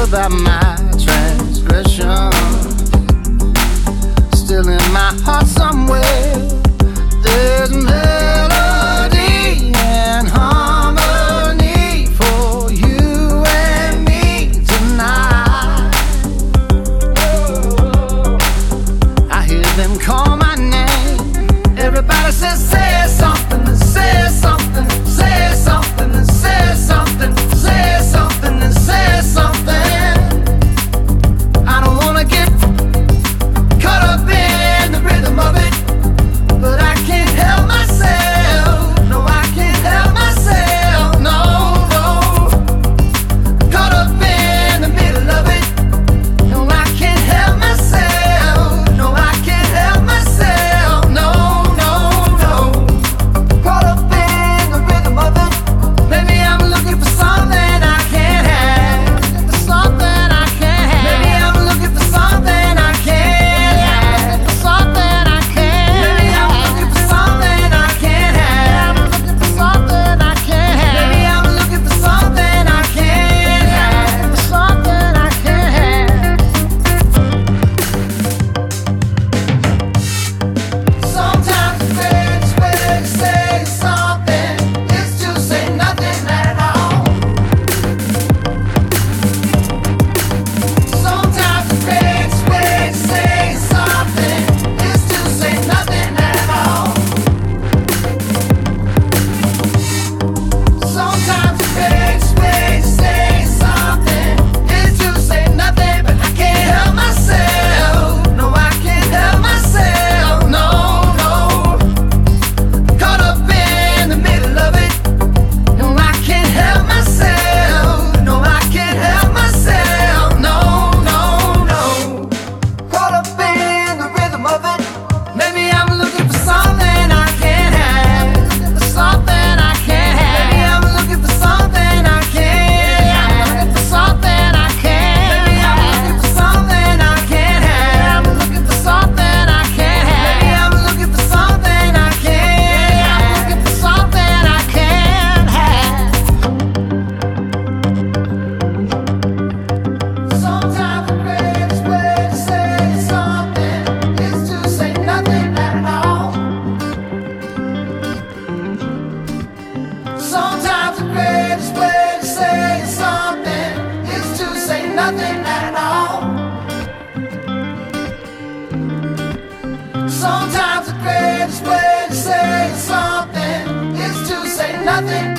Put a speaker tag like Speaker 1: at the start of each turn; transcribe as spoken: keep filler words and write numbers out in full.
Speaker 1: about my transgression. Still in my heart somewhere, there's melody and harmony for you and me tonight. I hear them call my name. Everybody says, say something, say something, say something, say something, say something, and say something. I don't wanna get caught up in the rhythm of it, but I can't help myself. No, I can't help myself. No, no. Caught up in the middle of it. No, I can't help myself. No, I can't help myself. No, no, no. Caught up in the rhythm of it. Maybe I'm looking for something I can't have. For something I can't have. Maybe I'm looking for something I can't have. For something I can't have. Maybe I'm looking for something I can't have. For something I can't have. Maybe I'm looking for something I can't have. For something I can't have. Sometimes the greatest way to say something is to say nothing at all. Sometimes the greatest way to say something is to say nothing at all. Sometimes the greatest way to say something is to say nothing, but I can't help myself. No, I can't help myself. No, no. Caught up in the middle of it. No, I can't help myself. No, I can't help myself. No, no, no. Caught up in the rhythm of it. Maybe I'm looking for something I can't have. For something I can't have. Maybe I'm looking for something I can't have. For something I can't. Maybe I'm looking for something I can't have. I'm looking for something I can't have. Maybe I'm looking for something I can't have. I'm looking for something I can't have. Sometimes the greatest way to say something is to say nothing at all. Sometimes the greatest way to say something is to say nothing at all. Sometimes the greatest way to say something is to say nothing